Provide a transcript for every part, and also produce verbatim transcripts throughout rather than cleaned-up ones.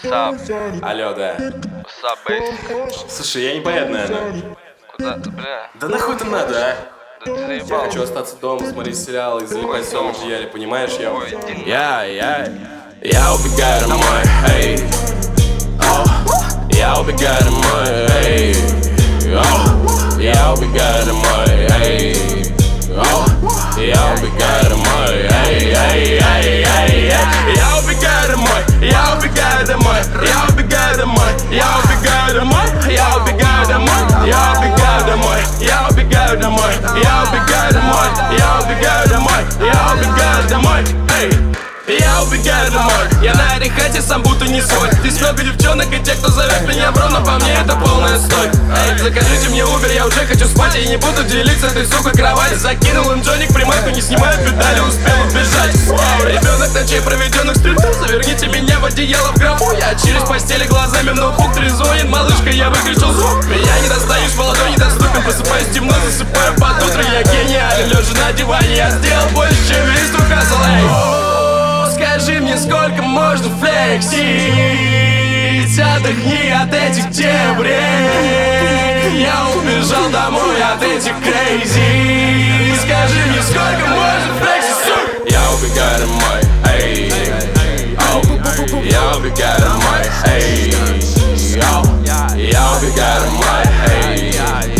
What's Алло, да. up, basic? Слушай, я не поеду, наверное. Куда ты, бля? Да нахуй это надо, а? Да ты Я заебал. хочу остаться дома, смотреть сериалы и залипать в своем одеяле, понимаешь, я? Ой, иди Я, я, я убегаю домой, эй. О, я убегаю домой, эй. О, я убегаю домой, эй. О, я убегаю домой, эй, эй, эй, эй, эй. Я убегаю домой, я убегаю домой, я убегаю домой, я убегаю домой, я убегаю домой, я убегаю домой, я убегаю домой, я убегаю домой, я убегаю домой, я убегаю домой, эй. Я убегаю домой, я на этой хате сам будто не свой. Здесь много девчонок и те, кто зовет меня бро, но по мне это полная стой. Эй, закажите мне Uber, я уже хочу спать и не буду делиться этой сухой кровати. Закинул им джоник, приманку не снимаю педали, успел убежать. Вау, ребенок ночей проведенных стрельбу, заверните меня в одеяло в гробу. Я через постели глазами в ноутбук трезвонит, малышка, я выключил звук. Меня не достанешь, молодой недоступен, просыпаюсь темно, засыпаю под утро. Я гениален, лежа на диване, я сделал больше, чем весь твой хасл, эй. Скажи мне, сколько можно флексить? Отдохни от этих дебрей. Я убежал домой от этих крейзи. Скажи мне, сколько можно флексить, сука? Я убегаю домой, эй. Я убегаю домой, эй. Я убегаю домой, эй.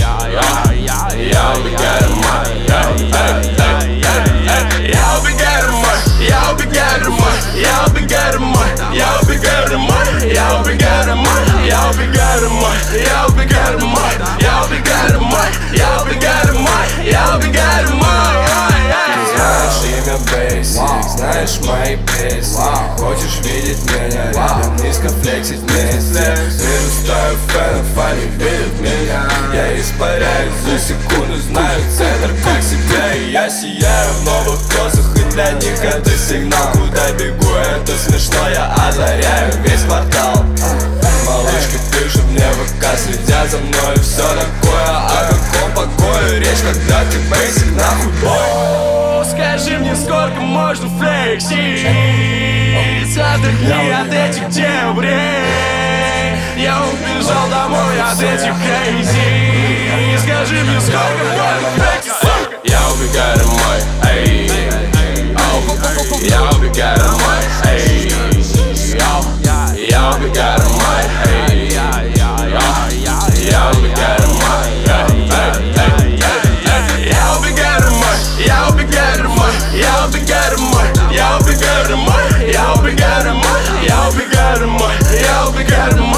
Я убегаю домой, эй. Я убегаю домой, я убегаю домой, я убегаю домой, я убегаю домой, я убегаю домой, я убегаю домой, я убегаю домой, я убегаю домой, я убегаю домой, я убегаю домой. Знаешь имя Basic, знаешь мои песни. Хочешь видеть меня рядом, низко флексить вместе. Вижу стаю фэнов, они видят меня. Я испаряюсь за секунду, знаю центр как себя. И я сияю в новых кроссах, и для них это сигнал. Куда бегу, это смешно, я озаряю весь квартал. Малышка пишет мне в ВК, следят за мной и все такое. О каком покое речь, когда ты Basic, нахуй бой. Скажи мне, сколько можно флексить? Отдохни от этих дебрей. Я убежал домой от этих крейзи. Скажи мне, сколько можно флексить, сука? Я убегаю домой, эй. Я убегаю домой, эй. Я убегаю домой, эй. Я убегаю домой, эй. Я убегаю домой, я убегаю домой, я убегаю домой, я убегаю домой, я убегаю домой, я убегаю домой, я убегаю домой.